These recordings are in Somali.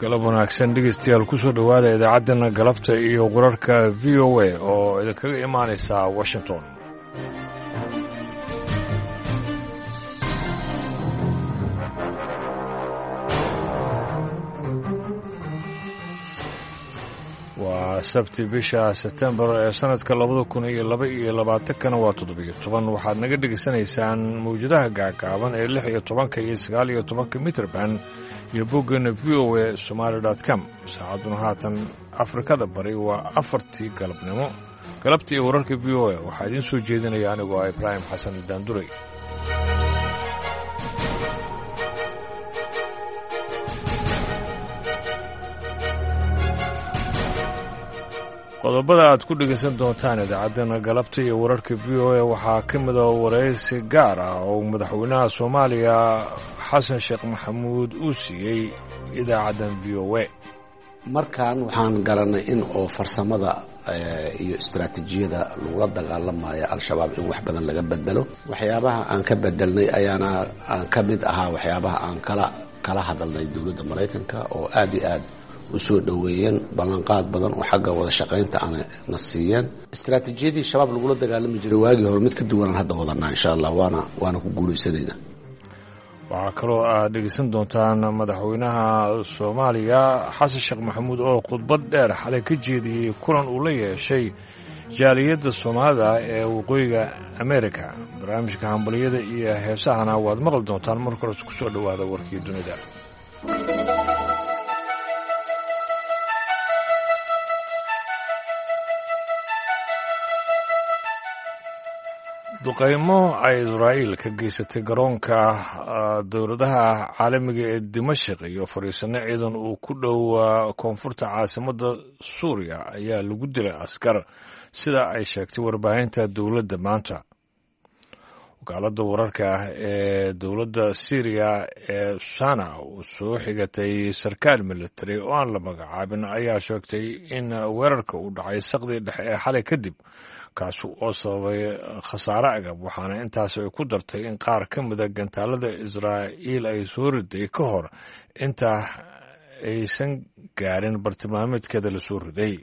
galab wanaagsan dhegeystayaal ku soo dhowaada idaacaddeenna galabta iyo wararka v o a oo idinkaga imaanaysa washington. waa sabti bisha September ee sanadka 2022 waa 17. waxaad naga dhegaysanaysaan mawjadaha gaagaaban ee 16 iyo 19 mitrban iyo boggeena voa somali.com. saacaduna haatan afrikada bari waa 4 galabnimo. galabta iyo wararka v o a waxaa idiin soo jeedinaya anigoo ah Ibraahim Xasan Daanduray. qodobada aad ku dhegaysan doontaan idaacaddeenna galabta iyo wararka v o a waxaa ka mid a waraysi gaar ah oo madaxweynaha Soomaaliya Xasan Sheekh Maxamuud uu siiyey idaacaddan v o a. markaan waxaan garanay in oo farsamada iyo istaraatiijiyada lagula dagaalamayo al-shabaab in wax badan laga bedelo. waxyaabaha aan ka bedelnay ayaana aan ka mid ahaa waxyaabaha aan kala hadalnay dowladda Mareykanka oo aad iyo aad u soo dhaweeyeen ballanqaad badan oo xagga wada shaqaynta na siiyeen. istaraatiijiyadii shabaab lagula dagaalami jiray waagii hore mid ka duwan hadda wadanaa insha Allah waana ku guuleysanaynaa. waxaa kaloo aad dhegeysan doontaan madaxweynaha Soomaaliya Xasan Sheekh Maxamuud oo khudbad dheer xalay ka jeediyey kulan uu la yeeshay jaaliyadda Soomaalida ee waqooyiga Ameerika. barnaamijka hambaliyada iyo heesahana waad maqli doontaan marka hore ku soo dhowaada warkii dunida. duqaymo ay Israa'iil ka geysatay garoonka dowladaha caalamiga ee Dimashq iyo fariisano ciidan uu ku dhow koonfurta caasimadda Suuriya ayaa lagu dilay askar sida ay sheegtay warbaahinta dowladda maanta. wakaaladda wararka ee dowladda Syria ee Sana oo soo xigatay sarkaal military oo aan la magacaabin ayaa sheegtay in weerarka uu dhacay saqdi dhexe ee xalay kadib kaasi oo sababay khasaare agab. waxaana intaas ay ku dartay in qaar ka mida gantaalada Israa'iil ay soo riday ka hor inta aysan gaarin bartilmaameedkeeda la soo riday.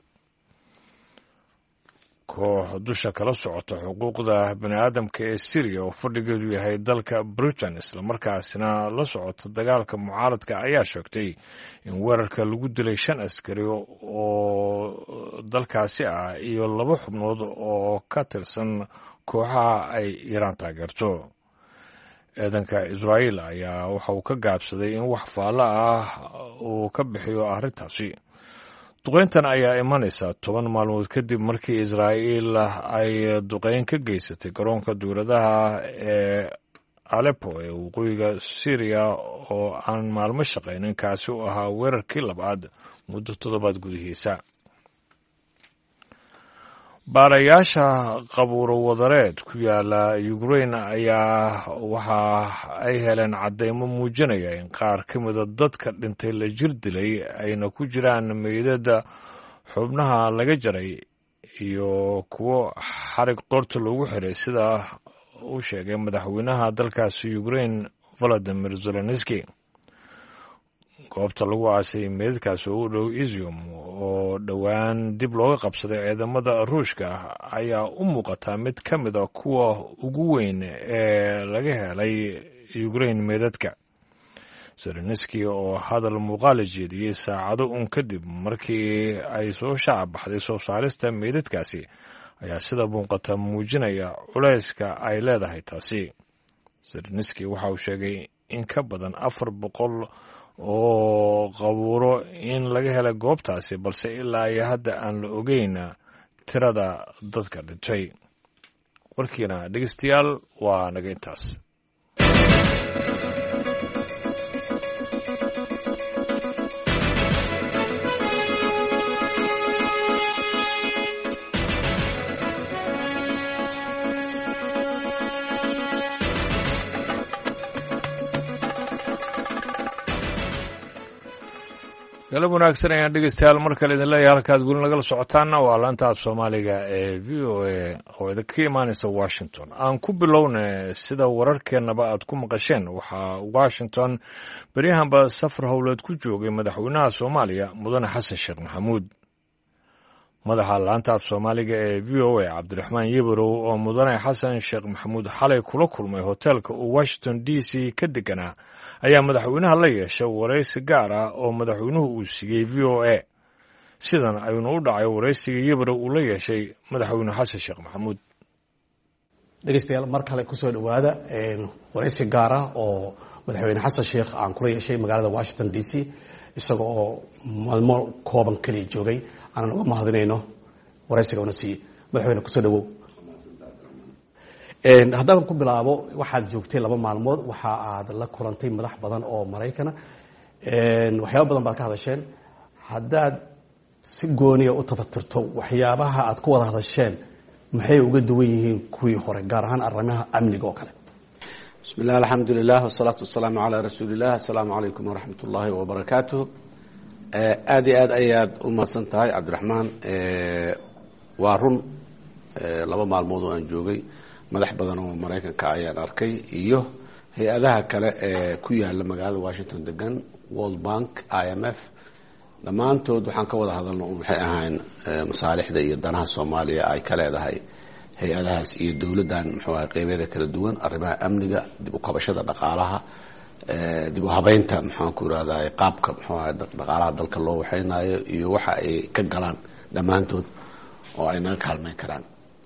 koox dusha kala socota xuquuqda bani'aadamka ee Syria oo fadhigeedu yahay dalka Britain islamarkaasina la socota dagaalka mucaaradka ayaa sheegtay in weerarka lagu dilay 5 askari oo dalkaasi ah iyo 2 xubnood oo ka tirsan kooxaha ay Iiraan taageerto. ciidanka Israa'iil ayaa waxa uu ka gaabsaday in wax faalo ah uu ka bixiyo arrintaasi. duqeyntan ayaa imanaysa 10 maalmood kadib markii Israa'iil ay duqeyn ka geysatay garoonka dowladaha ee Aleppo ee waqooyiga Syria oo aan maalmo shaqaynin kaasi u ahaa weerarkii labaad muddo 7 gudihiisa. baarayaasha qabuuro wadareed ku yaala Ukraine ayaa waxa ay heleen cadeymo muujinaya in qaar ka mida dadka dhintay la jir dilay ayna ku jiraan meydada xubnaha laga jaray iyo kuwo xarig qorta loogu xiray sida uu sheegay madaxweynaha dalkaasi Ukraine Volodymyr Zelensky. goobta lagu aasay meydadkaas oo u dhow Izium oo dhowaan dib looga qabsaday ciidamada Ruushka ayaa u muuqata mid ka mid ah kuwa ugu weyn ee laga helay Ukraine meydadka. Zelensky oo hadal muuqaal jeediyey saacado kadib markii ay soo shaac baxday soo saarista meydadkaasi ayaa sida muuqata muujinaya culayska ay leedahay taasi. Zelensky waxa uu sheegay in ka badan 400 oo qabuuro in laga helay goobtaasi balse ilaa iyo hadda aan la ogeyn tirada dadka dhintay. warkiina dhegeystayaal waa naga intaas. galab wanaagsan ayaan dhegeystayaal mar kale idin leeyahay halkaad weli nagala socotaanna waa laanta af soomaaliga ee v o a oo idinka imaanaysa washington aan ku bilowna sida wararkeennaba aad ku maqasheen waxaa washington beryahanba safar howleed ku joogay madaxweynaha soomaaliya mudane xasan sheekh maxamuud madaxa laanta af soomaaliga ee v o a cabdiraxmaan yebarow oo mudane xasan sheekh maxamuud xalay kula kulmay hoteelka uu washington d c ka deganaa ayaa madaxweynaha la yeeshay waraysi gaar ah oo madaxweynuhu uu siiyey v o a sidan ayuuna u dhacay waraysiga yebarow uu la yeeshay madaxweyne xasan sheekh maxamuud. dhegeystayaal mar kale kusoo dhawaada waraysi gaar ah oo madaxweyne xasan sheekh aan kula yeeshay magaalada washington d c isaga oo maalmo kooban kaliya joogay aanan uga mahadinayno waraysiga una siiyey. madaxweyne kusoo dhawow. haddaan ku bilaabo waxaad joogtay 2 maalmood waxa aad la kulantay madax badan oo Maraykana waxyaabo badan baad ka hadasheen. haddaad si gooniya u tafatirto waxyaabaha aad ku wada hadasheen maxay uga duwan yihiin kuwii hore gaar ahaan arrimaha amniga oo kale? bismillah alxamdulilah wasalaatu wasalaamu calaa rasuulilah assalaamu calaykum waraxmat ullaahi wabarakaatuh. aad iyo aad ayaad u mahadsan tahay cabdiraxmaan. waa run 2 maalmood oo aan joogay madax badan oo Maraykanka ayaan arkay iyo hay-adaha kale ee ku yaala magaalada Washington degan World Bank, IMF, dhammaantood waxaan ka wada hadalno waxay ahayn masaalixda iyo danaha Soomaaliya ay ka leedahay hay-adahaas iyo dowladdan muxuu ahaa qeybeeda kala duwan, arrimaha amniga, dib u kabashada dhaqaalaha, dib u habeynta maxaan ku irahdaa qaabka muxuu ahaa dhaqaalaha dalka loo waxaynayo iyo waxa ay ka galaan dhammaantood oo ay naga kaalmeyn karaan.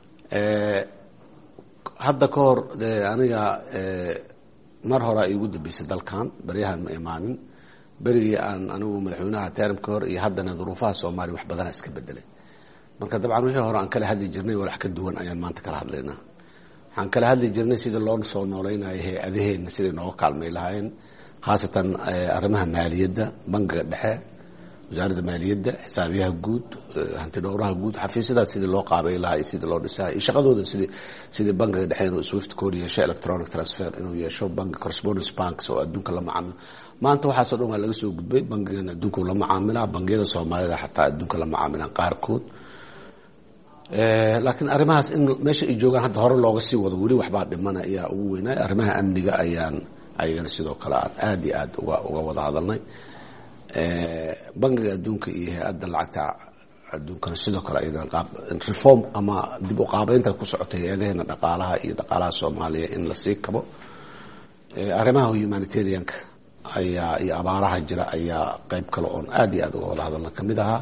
hadda ka hor aniga mar hore ay igu dambeysay dalkan baryahan ma imaanin berigii aan anigu madaxweynaha term ka hor iyo haddana duruufaha Soomaaliya wax badan iska bedelay. marka dabcan wixii hore aan kala hadli jirnay wax ka duwan ayaan maanta kala hadlaynaa. waxaan kala hadli jirnay sida loo soo nooleynaayo hay-adaheena sidai nooga kaalmay lahaayeen, khaasatan arrimaha maaliyadda, bangiga dhexe, wasaaradda maaliyadda, xisaabiyaha guud, hanti dhowraha guud, xafiisyadaas sidii loo qaabay lahaa iyo sidii loo dhisaa iyo shaqadooda sidii bangiga dhexe inuu swift code yeesho, electronic transfer inuu yeesho, bangi correspondence banks oo adduunka la macaamilo. maanta waxaasoo dhan waa laga soo gudbay. bangigan adduunka la macaamilaa, bangiyada Soomaalida xataa adduunka la macaamilaan qaarkood. laakiin arrimahaas in meesha ay joogaan hadda hore looga sii wado weli waxbaa dhimana ayaa ugu weynay. arrimaha amniga ayaan ayagana sidoo kale aad iyo aad uga wada hadalnay. bangiga adduunka iyo hay-adda lacagta adduunkana sidoo kale ayadana reform ama dib u qaabeynta ku socotay hay-adaheena dhaqaalaha iyo dhaqaalaha Soomaaliya in la sii kabo. arrimaha humanitarianka ayaa iyo abaaraha jira ayaa qayb kale oon aad iyo aad uga wada hadalna kamid ahaa.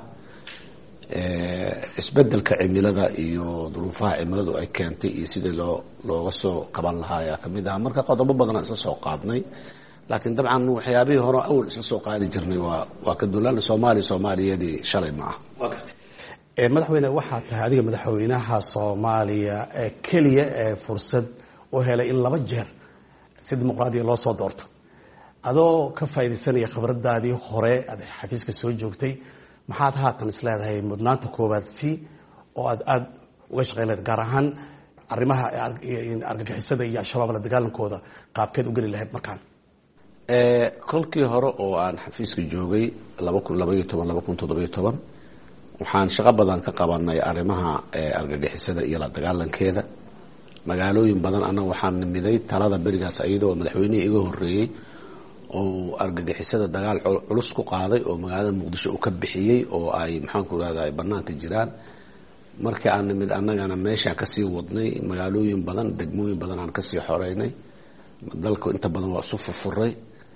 isbedelka cimilada iyo duruufaha cimiladu ay keentay iyo sidii looga soo kaban lahaa ayaa kamid ahaa. marka qodobo badan isla soo qaadnay, laakiin dabcan waxyaabihii hore awal isla soo qaadi jirnay waa ka dulaan. Soomaaliyadii shalay ma aha. madaxweyne waxaa tahay adiga madaxweynaha Soomaaliya keliya ee fursad u helay in 2 jeer si dimuqraadiya loo soo doorto. adoo ka faa'iideysanaya khibradaadii hore aad xafiiska soo joogtay, maxaad haatan isleedahay mudnaanta koowaad oo aad uga shaqeynayad gaar ahaan arrimaha argagixisada iyo al-shabaab la dagaalankooda qaabkeed u geli lahayd markaan? kolkii hore oo aan xafiiska joogay 2012-2017 waxaan shaqo badan ka qabanay arrimaha argagixisada iyo la dagaalankeeda. magaalooyin badan annaga waxaan nimiday talada berigaas iyadoo madaxweynihii iga horeeyey oo argagixisada dagaal culus ku qaaday oo magaalada Muqdisho uu ka bixiyay oo ay maxaan ku raadayay banaanka jiraan. markii aan nimid annagana meesha ka sii wadnay magaalooyin badan, degmooyin badan aan ka sii xoreynay. dalku inta badan waa isu furfuray.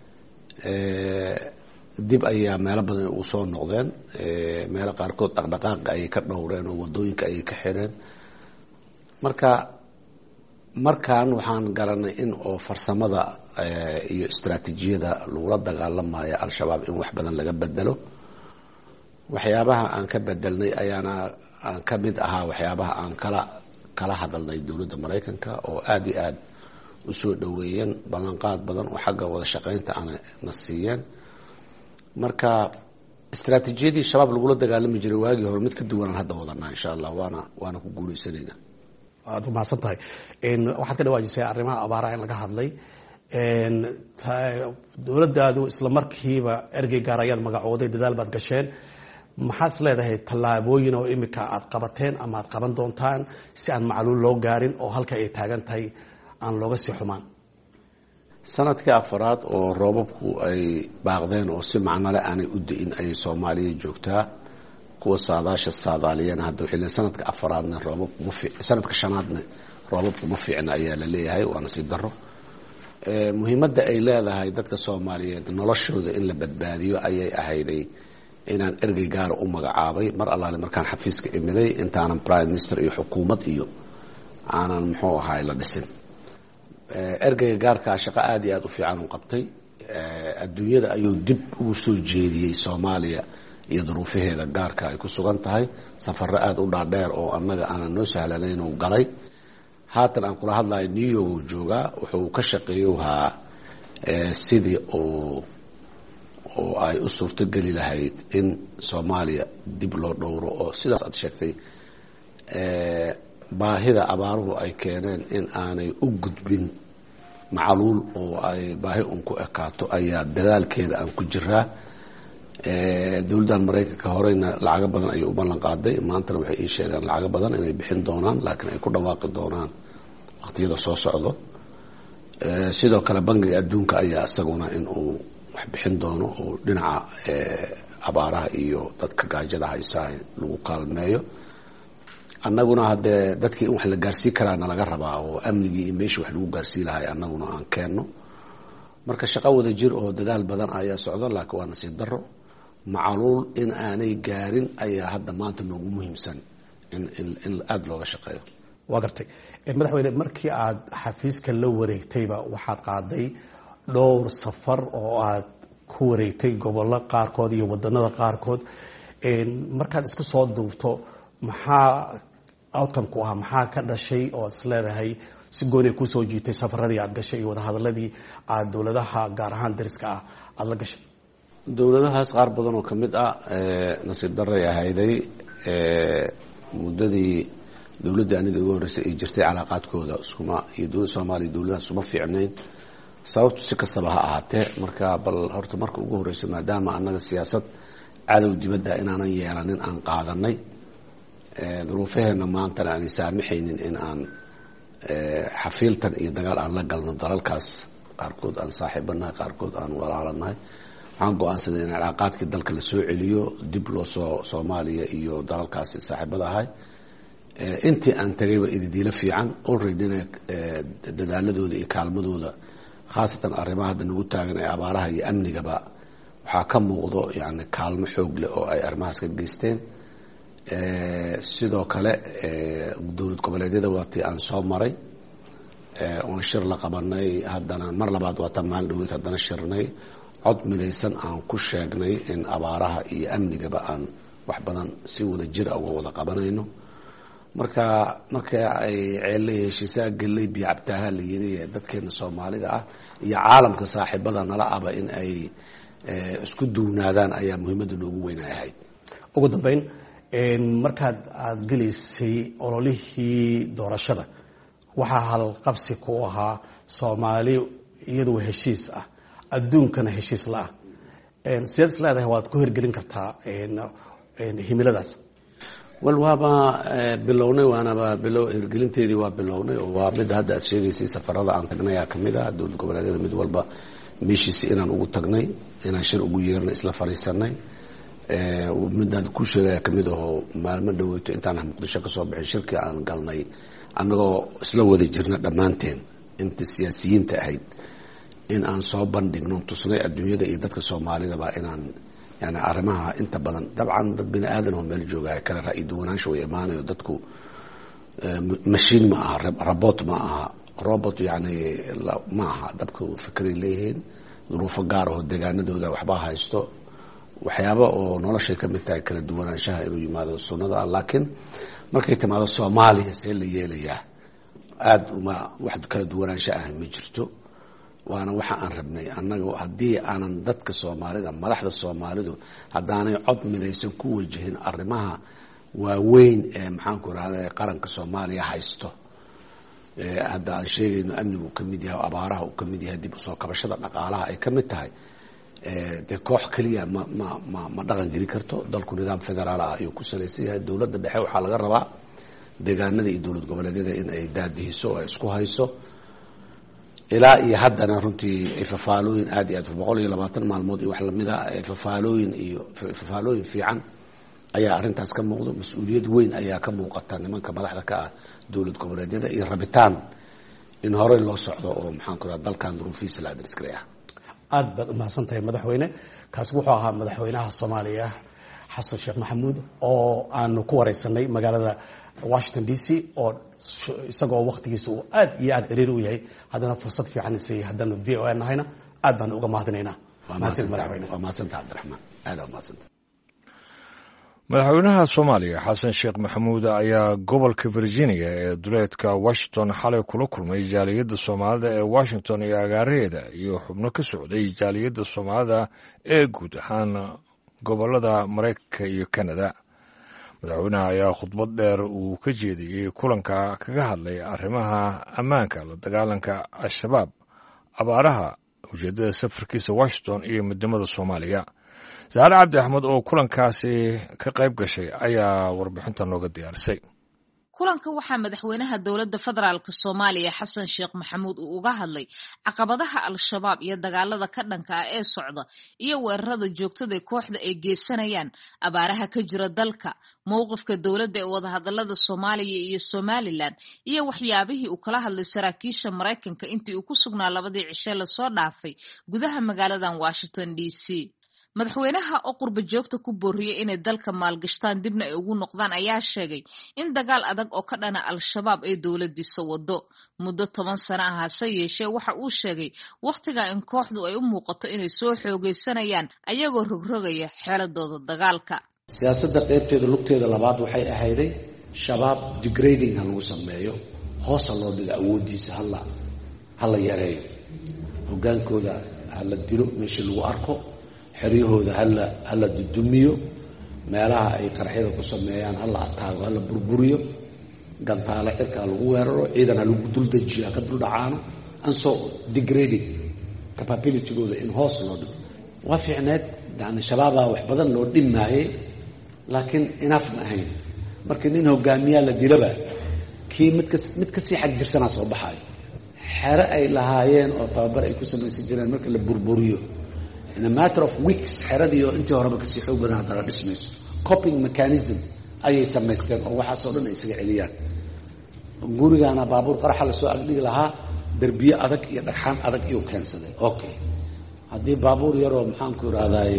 dib ayaa meelo badan u soo noqdeen. meelo qaarkood dhaqdhaqaaq ay ka dhowreen oo wadooyinka ay ka xireen. markaan waxaan garanay in oo farsamada iyo istaraatiijiyada lagula dagaalamayo al-shabaab in wax badan laga bedelo. waxyaabaha aan ka bedelnay ayaana aan ka mid ahaa waxyaabaha aan kala hadalnay dowladda Maraykanka oo aad iyo aad u soo dhaweeyeen, ballanqaad badan oo xagga wada shaqeynta ana na siiyeen. marka istaraatiijiyadii shabaab lagula dagaalami jiray waagii hore mid ka duwan hadda wadanaa insha Allah waana ku guuleysanaynaa. aad u mahadsan tahay. waxaad ka dhawaajisay arrimaha abaaraha in laga hadlay. dowladdaadu isla markiiba ergey gaar ayaad magacooday, dadaal baad gasheen. maxaad is leedahay tallaabooyin oo imika aad qabateen ama aad qaban doontaan si aan macluul loo gaarin oo halka ay taagan tahay aan looga sii xumaan? sanadkii afaraad oo roobabku ay baaqdeen oo si macnole aanay u da-in ayay soomaaliya joogtaa. kuwa saadaasha saadaaliyana hadda waxay leeyihin sanadka afaraadna sanadka shanaadna roobabku ma fiicna ayaa la leeyahay. waa nasiib darro. muhiimadda ay leedahay dadka soomaaliyeed noloshooda in la badbaadiyo ayay ahayday inaan ergey gaara u magacaabay mar allaale markaan xafiiska imiday intaanan prime minister iyo xukuumad iyo aanan muxuu ahaay la dhisin. ergeyga gaarkaa shaqo aad iyo aad u fiican u qabtay. adduunyada ayuu dib ugu soo jeediyey soomaaliya iyo duruufaheeda gaarka ay ku sugan tahay. safaro aada u dhaadheer oo annaga aanan noo sahlanayn uu galay. haatan aan kula hadlayo new york uu joogaa. wuxuu ka shaqeeyuhaa sidii oo ay u suurtogeli lahayd in soomaaliya dib loo dhowro oo sidaas aad sheegtay baahida abaaruhu ay keeneen in aanay u gudbin macluul oo ay baahi un ku ekaato ayaa dadaalkeeda aan ku jiraa. dowladdan maraykanka horeyna lacago badan ayay u ballan qaaday. maantana waxay ii sheegeen lacago badan inay bixin doonaan, laakiin ay ku dhawaaqi doonaan waqtiyada soo socdo. sidoo kale bangiga adduunka ayaa isaguna in uu wax bixin doono oo dhinaca abaaraha iyo dadka gaajada haysaa lagu kaalmeeyo. annaguna haddee dadkii in wax la gaarsii karaana laga rabaa oo amnigii iyo meeshii wax lagu gaarsii lahay annaguna aan keenno. marka shaqo wada jir oo dadaal badan ayaa socdo, laakiin waa nasiib darro. macluul in aanay gaarin ayaa hadda maanta noogu muhiimsan in aada looga shaqeeyo. waa gartay. madaxweyne, markii aad xafiiska la wareegtayba waxaad qaaday dhowr safar oo aad ku wareegtay gobollo qaarkood iyo wadanada qaarkood. markaad isku soo duubto maxaa outcome ku ahaa, maxaa ka dhashay oo ad is leedahay si gooni kusoo jiitay safaradii aad gashay iyo wadahadaladii aad dowladaha gaar ahaan dariska ah aada la gashay? dowladahaas qaar badan oo kamid ah nasiib daray ahayday. muddadii dowladda aniga ugu horreysay ay jirtay calaaqaadkooda iyo dowladda soomaaliya dowladaha isuma fiicnayn. sababtu si kastaba ha ahaatee. marka bal horta marka ugu horreysay maadaama annaga siyaasad cadow dibadda inaanan yeelanin aan qaadanay, duruufaheena maantana aanay saamaxaynin in aan xafiiltan iyo dagaal aan la galno dalalkaas. qaarkood aan saaxiibanahay, qaarkood aan walaalanahay. waxaan go-aansaday in calaaqaadkii dalka la soo celiyo, dib loo soo soomaaliya iyo dalalkaasi saaxiibada ahay. intii aan tagayba ididiilo fiican alreadyna dadaaladooda iyo kaalmadooda, khaasatan arrimaha hadda nagu taagan ee abaaraha iyo amnigaba waxaa ka muuqdo yani kaalmo xoog leh oo ay arrimahaas ka geysteen. sidoo kale dowlad goboleedyada waatii aan soo maray oon shir la qabanay. haddana mar labaad waataan maalin dhaweyd haddana shirnay. cod midaysan aan ku sheegnay in abaaraha iyo amnigaba aan wax badan si wada jir uga wada qabanayno. marka ay ceellay heshiisaa galley biyo cabtaaha la yidhi dadkeena soomaalida ah iyo caalamka saaxiibada nala aba in ay isku duwnaadaan ayaa muhiimadda noogu weynay ahayd. ugu dambeyn, markaad aada gelaysay ololihii doorashada waxaa halqabsi ku ahaa soomaali iyadoo heshiis ah, adduunkana heshiis la-ah. sideed is leedahay waad ku hirgelin kartaa himiladaas? wal waaba bilownay, waanaba hirgelinteedii waa bilownay oo waa mid hadda aad sheegaysay safarada aan tagnay aa kamid ah. dowlad goboleedyada mid walba meeshiisi inaan ugu tagnay, inaan shir ugu yeernay, isla fariisanay. midaan ku sheegaya kamid ahoo maalmo dhaweyto intaan muqdisho kasoo bixin shirkii aan galnay annagoo isla wada jirna dhammaanteen inta siyaasiyiinta ahayd in aan soo bandhigno tusnay adduunyada iyo dadka soomaalidaba inaan yani arrimaha inta badan dabcan dad bini aadan oo meel jooga kala ra'yi duwanaansho way imaanayo. dadku mashiin ma aha, robot ma aha. robot yani ma aha. dadku fikray leeyihiin, duruufo gaar ahoo deegaanadooda waxbaa haysto, waxyaaba oo noloshay ka mid tahay kala duwanaanshaha inuu yimaado sunnada ah. laakiin markay timaado soomaaliya see la yeelayaa aada wax kala duwanaansho ah ma jirto. waana waxa aan rabnay annaga. haddii aanan dadka soomaalida, madaxda soomaalidu haddaanay cod midaysan ku wajahin arrimaha waaweyn ee maxaanku irahda qaranka soomaaliya haysto, hadda aan sheegayno amnigu ka mid yahay, abaaraha uu ka mid yahay, dib usoo kabashada dhaqaalaha ay ka mid tahay, dee koox keliya ma dhaqan geli karto. dalku nidaam federaal ah ayuu ku salaysan yahay. dowladda dhexe waxaa laga rabaa deegaanada iyo dowlad goboleedyada in ay daadihiso oo ay isku hayso. ilaa iyo haddana runtii fafaalooyin aad iyo aad 120 maalmood iyo wax lamida fafaalooyin fiican ayaa arrintaas ka muuqdo. mas-uuliyad weyn ayaa ka muuqata nimanka madaxda ka ah dowlad goboleedyada iyo rabitaan in horey loo socdo oo maxaan ku raha dalkan duruufihiisa la adrisgaray ah. aad baad umahadsan tahay madaxweyne. kaasi wuxuu ahaa madaxweynaha soomaaliya xasan sheekh maxamuud oo aanu ku wareysanay magaalada Washington DC oo isagoo waqtigiisa uu aad iyo aad ciriir u yahay haddana fursad fiican isay haddana VOA nahayna aad baan uga mahadinaynaa. waa mahadsantahay Cabdiraxmaan, aad u mahadsantahay. madaxweynaha soomaaliya xasan sheekh maxamuud ayaa gobolka Virginia ee duleedka Washington xalay kula kulmay jaaliyadda Soomaalida ee Washington iyo agaaraheeda iyo xubno ka socday jaaliyadda Soomaalida ee guud ahaan gobolada Mareykanka iyo Canada. madaxweynaha ayaa khudbad dheer uu ka jeediyey kulanka kaga hadlay arrimaha ammaanka, la dagaalanka al-shabaab, abaaraha, ujeedada safarkiisa Washington iyo midnimada Soomaaliya. Saare Cabdi Axmed oo kulankaasi ka qayb gashay ayaa warbixinta nooga diyaarisay. kulanka waxaa madaxweynaha dowladda federaalk Soomaaliya xasan sheekh maxamuud uu uga hadlay caqabadaha al-shabaab iyo dagaalada ka dhanka ah ee socda iyo weerarada joogtada kooxda ay geysanayaan, abaaraha ka jira dalka, mowqifka dowladda ee wadahadalada Soomaaliya iyo Somaliland iyo waxyaabihii uu kala hadlay saraakiisha Mareykanka intii uu ku sugnaa 2 cisho la soo dhaafay gudaha magaaladan Washington DC. madaxweynaha oo qurba joogta ku booriyay inay dalka maalgashtaan dibna ay ugu noqdaan ayaa sheegay in dagaal adag oo ka dhana al-shabaab ay dowladiisa wado muddo 10 sano ah. hase yeeshee waxa uu sheegay waqtiga in kooxdu ay u muuqato inay soo xoogeysanayaan ayagoo rogrogaya xeeladooda dagaalka. siyaasadda qaybteeda lugteeda labaad waxay ahayday shabaab degrading lagu sameeyo, hoos loo dhigo awoodiisa, hala yareeyo, hogaankooda hala dilo meesha lagu arko, xeryahooda hala dudumiyo, meelaha ay qarxida ku sameeyaan hala ataago, hala burburiyo, gantaale cirkaa lagu weeraro, ciidan lagu duldajiyo, ka duldhacaano, anso degrading capabilitygooda in hoos loo dhigo. waa fiicneed yani shabaabaa wax badan loo dhimaayay laakiin enough ma ahayn. markii nin hogaamiyaa la dilaba kii mid kasii xag jirsanaa soo baxaayo. xere ay lahaayeen oo tababar ay ku samaysan jireen marka la burburiyo in a matter of weeks xeradiioo intii horeba kasii xoog badan haddana dhismayso. coping mechanism ayay samaysteen oo waxaasoo dhan ay isaga celiyaan. gurigaana baabuur qaraxa lasoo agdhigi lahaa, derbiye adag iyo dhagxaan adag iyuu keensaday. okay, haddii baabuur yaroo maxaanku irahdaye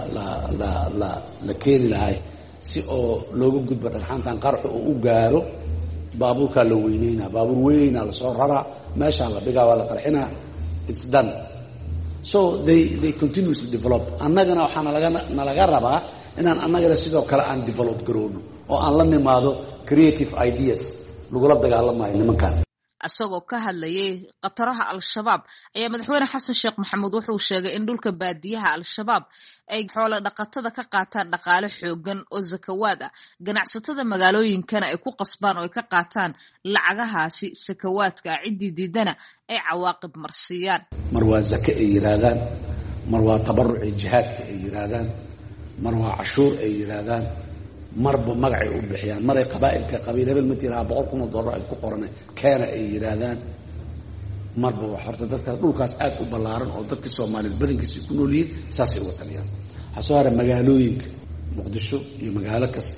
la keeni lahay si oo looga gudbo dhagxaantan qaraxu oo u gaaro, baabuurkaa la weyneynaa, baabuur weynaa lasoo raraa, meeshaa la dhigaa, waa la qarxinaa, it's done. so they continuously develop. annagana waxaana nalaga rabaa inaan annagana sidoo kale aan develop garoono oo aan la nimaado creative ideas lagula dagaalamayo nimankaan. asagoo ka hadlayay qataraha al-shabaab ayaa madaxweyne xasan sheekh maxamuud wuxuu sheegay in dhulka baadiyaha al-shabaab ay xoolo dhaqatada ka qaataan dhaqaale xoogan oo zakawaad ah, ganacsatada magaalooyinkana ay ku qasbaan oo ay ka qaataan lacagahaasi sakawaadka ah, ciddii diidana ay cawaaqib marsiiyaan. mar waa zake ay yiraahdaan, mar waa tabaruci jihaadka ay yiraahdaan, mar waa cashuur ay yiraahdaan, marba magacay u bixiyaan. maray qabaa'ilka qabiil hebel ma tiraa $100,000 ay ku qoran keena ay yiraahdaan. marba wax horta dadka dhulkaas aad u ballaaran oo dadka Soomaaliyeed badankiisa ku nool yihiin saasay uga taliyaan. waxaa soo haray magaalooyinka Muqdisho iyo magaalo kasta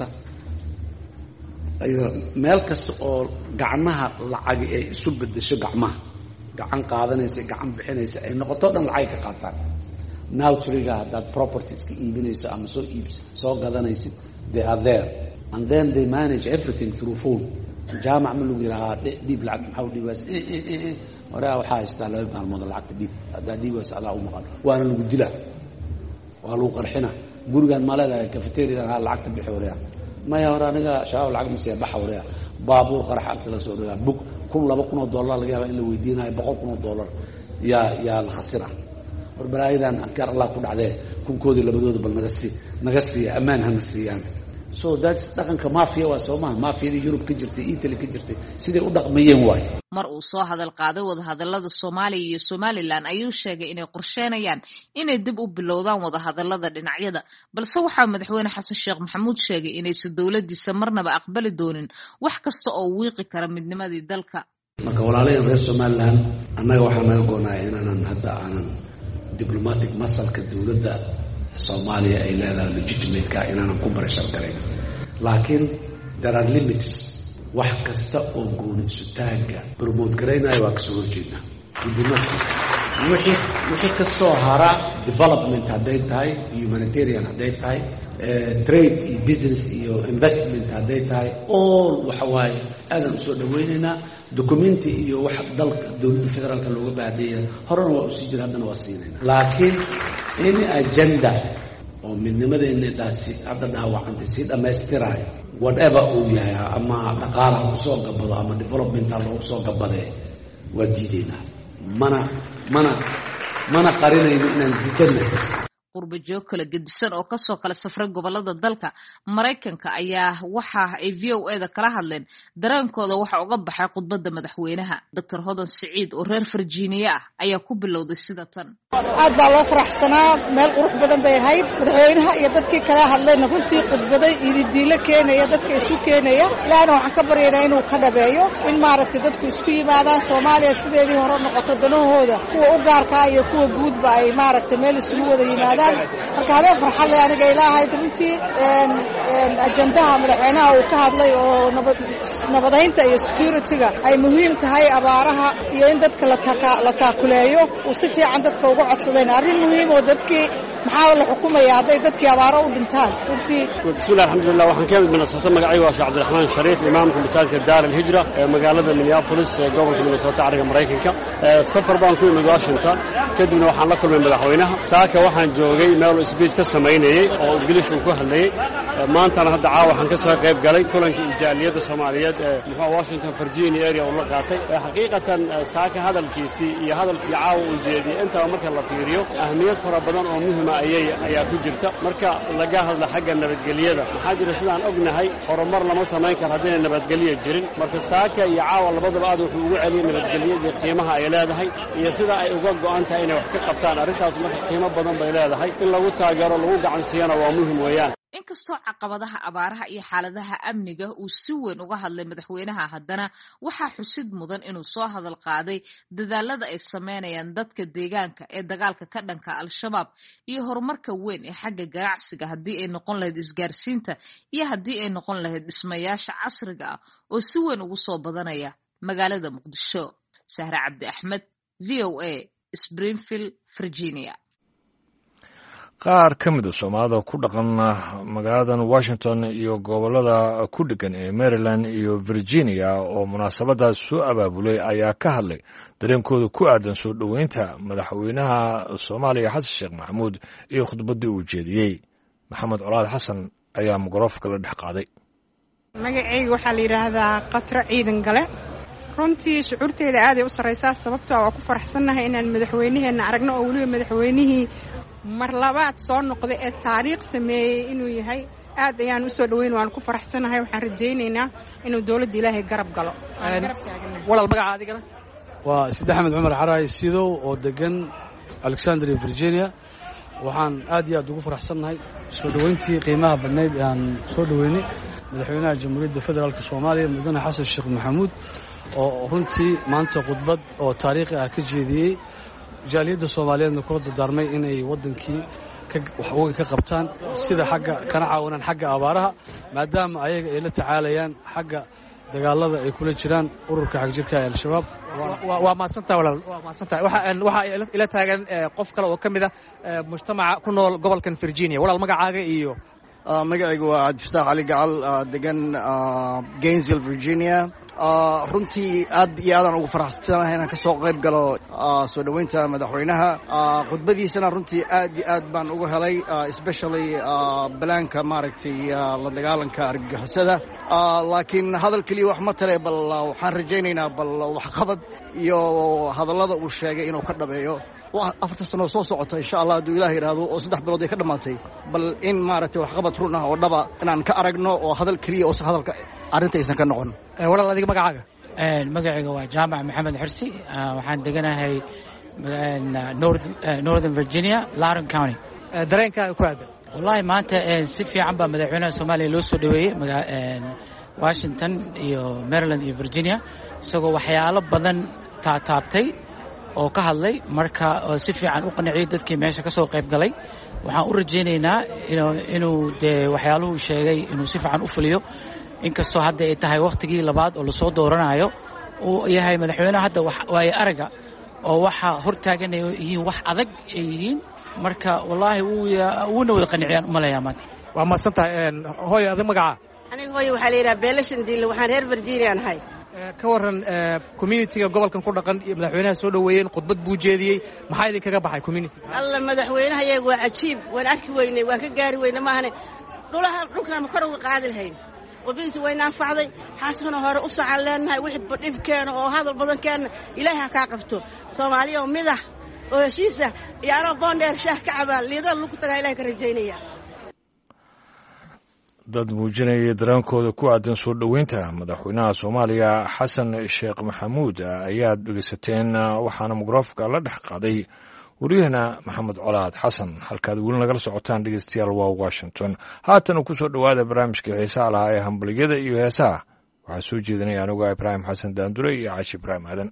meel kasta oo gacmaha lacag ay isu bedesho, gacan qaadanaysa, gacan bixinaysa ay noqoto dhan lacag ka qaataan. nowtriga haddaad properties ka iibinayso ama soo gadanaysid, they are there and then they manage everything through phone. jaamac ma lagu yiraahdaa dhiib lacag maxaa u dhiibaas hore waxaa haystaa 2 maalmood lacagta dhiib, haddaa dhiibaas adaa u maqan, waana lagu dilaa, waa lagu qarxina. gurigaan maalada cafeteria lacagta bixi horeeya maya hore aniga shabaab lacag ma siiya baxa horeeya, baabuur qarax agta la soo dhigaa, bug $2,000 laga yaabaa in la weydiinayo $100,000 yaa la khasira. warbaraayadan ankaar allah ku dhacdee kunkoodii labadooda bal naga siiya ammaan hana siiyaan. so that's dhaqanka mafia waa Soomaal mafiyada Yurub ka jirtay Italy ka jirtay siday u dhaqmayeen waay mar uu soo hadal qaaday wadahadalada Soomaaliya iyo Somaliland ayuu sheegay inay qorsheynayaan inay dib u bilowdaan wadahadalada dhinacyada balse waxa madaxweyne Xasan Sheekh Maxamuud sheegay inaysan dawladdiisa marnaba aqbali doonin wax kasta oo wiiqi kara midnimadii dalka marka walaalayaal reer Somaliland annaga waxaan naga goonaay inaan hadda aanan diplomatic masalka dawladda Soomaaliya ay leedahay legitimate ka inaan ku barashar gareyn laakiin there are limits wax kasta oo gooni isu taaga promote gareynayo waa kasoo horjeedna wixii ka soo hara development hadday tahay humanitarian hadday tahay trade iyo business iyo investment hadday tahay all waxa waaye aadan usoo dhaweynaynaa documenti iyo wax dalka dowladda federaalka looga baahdeeya horena waa usii jira haddana waa siinayna laakiin in agenda oo midnimadeena daasi hadda dhaawacantay si dhammaystirayo whatever uu yahay ama dhaqaalaha kusoo gabado ama developmental loogu soo gabadee waa diidaynaa mana qarinayno inaan diidana qurba joog kala gedisan oo kasoo kala safray gobolada dalka Mareykanka ayaa waxa ay VOA-da kala hadleen dareenkooda waxa uga baxay khudbadda madaxweynaha Dr. Hodan Saciid oo reer Virginia ah ayaa ku bilowday sida tan aad baa loo faraxsanaa meel qurux badan bay ahayd madaxweynaha iyo dadkii kala hadlayna runtii khudbaday ididiilo keenaya dadka isu keenaya ilaahna waxaan ka baryaynaa inuu ka dhabeeyo in maaragtay dadku isku yimaadaan Soomaaliya sideedii hore noqoto danahooda kuwa u gaarka iyo kuwa guudba ay maaragtay meel isugu wada yimaadaan marka habeen farxad leh aniga ilaahay runtii ajandaha madaxweynaha uu ka hadlay oo nabadaynta iyo security-ga ay muhiim tahay abaaraha iyo in dadka la taakuleeyo uu si fiican dadka uga codsadeen arrin muhiim oo dadkii maxaa la xukumaya hadday dadkii abaaro u dhintaan runtii bismillah alxamdulillah waxaan ka mid Minnesota magacaygu waa Sheekh Cabdiraxmaan Shariif imaamka masaajidka Daar al-Hijra ee magaalada Minneapolis ee gobolka Minnesota ariga Mareykanka safar baan ku imid Washington kadibna waxaan la kulmay madaxweynaha saaka waxaan joogay meel speech ka sameynayay oo English ku hadlayay maantana hadda waxaan ka soo qayb galay kulanka injaaliyada Soomaaliyeed ee Washington Virginia area oo la qaatay xaqiiqatan saaka hadalkiisii iyo hadalkii caawa uu jeediyay inta marka la fiiriyo ahmiyad fara badan oo muhiim ah ayaa ku jirta marka laga hadla xagga nabadgelyada maxaa jira sidaan ognahay horumar lama sameyn karo haddii nabadgelyo jirin marka saaka iyo caawa labadaba aad wuxuu ugu celiyay nabadgelyada qiimaha ay leedahay iyo sida ay uga go'an tahay inay wax ka qabtaan arrintaas marka qiimo badan bay leedahay in lagu taageero lagu gacan siiyana waa muhiim weeyaan inkastoo caqabadaha abaaraha iyo xaaladaha amniga uu si weyn uga hadlay madaxweynaha haddana waxaa xusid mudan inuu soo hadal qaaday dadaalada ay sameynayaan dadka deegaanka ee dagaalka ka dhanka al-shabaab iyo horumarka weyn ee xagga ganacsiga haddii ay noqon lahayd isgaarsiinta iyo haddii ay noqon lahayd dhismayaasha casriga ah oo si weyn ugu soo badanaya magaalada Muqdisho Sahra Cabdi Axmed VOA Springfield Virginia qaar ka mid ah Soomaalida ku dhaqan magaaladan Washington iyo gobolada ku dhigan ee Maryland iyo Virginia oo munaasabadaas soo abaabulay ayaa ka hadlay dareenkooda ku aadan soo dhaweynta madaxweynaha Soomaaliya Xasan Sheekh Maxamuud iyo khudbadii uu jeediyay Maxamed Colaad Xasan ayaa mikrofoonka la dhex qaaday magacayga waxaa la yiraahdaa Qatra Ciidan Gale runtii shucuurteeda aad ay u sareysaa sababtoo ah ku faraxsanahay inaan madaxweynaheena aragno oo waliba madaxweynihii mar labaad soo noqday ee taariikh sameeyay inuu yahay aad ayaan u soo dhaweyn waan ku faraxsanahay waxaan rajaynaynaa inuu dawladda Ilaahay garab galo walaal magaca adiga waa Sid Axmed Cumar Xaraay Sidow oo degan Alexandria Virginia waxaan aad iyo aad ugu faraxsanahay soo dhaweyntii qiimaha badneyd aan soo dhaweynay madaxweynaha Jamhuuriyadda Federaalka Soomaaliya Mudane Xasan Sheekh Maxamuud oo runtii maanta khudbad oo taariikhi ah ka jeediyay jaaliyadda Soomaaliyeedna ku dardaarmay inay wadankii wax ka qabtaan sida xagga kana caawinaan xagga abaaraha maadaama ayaga ay la tacaalayaan xagga dagaalada ay kula jiraan ururka xagjirka ee al-shabaab waa maasantaa walaal waa maasantaa waxa ila taagan qof kale oo kamid ah mujtamaca ku nool gobolkan Virginia walaal magacaaga iyo magacaygu waa Cabdifataax Cali Gacal degan Gainesville Virginia runtii aad iyo aadaan ugu faraxsanahay inaan ka soo qayb galo soo dhaweynta madaxweynaha khudbadiisana runtii aad iyo aad baan uga helay especially balaanka maaragtay la dagaalanka argagixisada laakiin hadal keliya wax ma tare bal waxaan rajaynaynaa bal waxqabad iyo hadallada uu sheegay inuu ka dhabeeyo afarta sano soo socota insha allah hadduu ilaah yidhaahdo oo 3 bilood ay ka dhammaatay bal in maaragtay waxqabad run ah oo dhaba inaan ka aragno oo hadal keliya oo hadalka arrintaysan ka noqon. walaal adiga magacaaga? magacayga waa jaamac maxamed xirsi, waxaan deganahay northern virginia, Loudoun county. dareenkaaga ku aadan? wallahi maanta si fiican baa madaxweynaha soomaaliya loo soo dhaweeyey washington iyo maryland iyo virginia, isagoo waxyaalo badan taabtay oo ka hadlay, marka si fiican u qanciyey dadkii meesha ka soo qayb galay. waxaan u rajaynaynaa inuu dee waxyaaluhu sheegay inuu si fiican u fuliyo, inkastoo hadda ay tahay wakhtigii labaad oo lasoo dooranayo, uu yahay madaxweynaha hadda waaye araga oo waxa hortaaganay yihiin wax adag ay yihiin, marka wallaahi wuuna wada qanciyaan u maleeyaa maanta. waa mahadsantahay. hooyo adiga magacaa? aniga hooyo waxaa la yidhaha beelashan diille, waxaan reer virginia nahay. ka warran communitiga gobolkan ku dhaqan iyo madaxweynaha soo dhoweeyeen, khudbad buu jeediyey, maxaa idinkaga baxay communitiga? alla madaxweynaha iyaga waa cajiib, waan arki weynay, waan ka gaari weynay maahane dhulkaan ma kor uga qaadi lahayn. qudbadiisa wayna anfacday, xaasana hore u socon leenahay, wixii dhibkeena oo hadal badan keena ilaahay ha kaa qabto. soomaaliya oo midax oo heshiisa iyo anoo boondheer shaah ka cabaa liidada lagu tagaa ilahay ka rajaynaya. dad muujinaya dareenkooda ku aadan soo dhoweynta madaxweynaha soomaaliya xasan sheekh maxamuud ayaad dhegeysateen, waxaana mikrafoonka la dhex qaaday wariyahana maxamed colaad xasan. halkaad weli nagala socotaan dhegeystayaal waa washington. haatan ku soo dhowaada barnaamijkii xiisaha lahaa ee hambaliyada iyo heesaha. waxaa soo jeedinaya anigu ibraahim xasan daandure iyo caashi ibraahim aadan.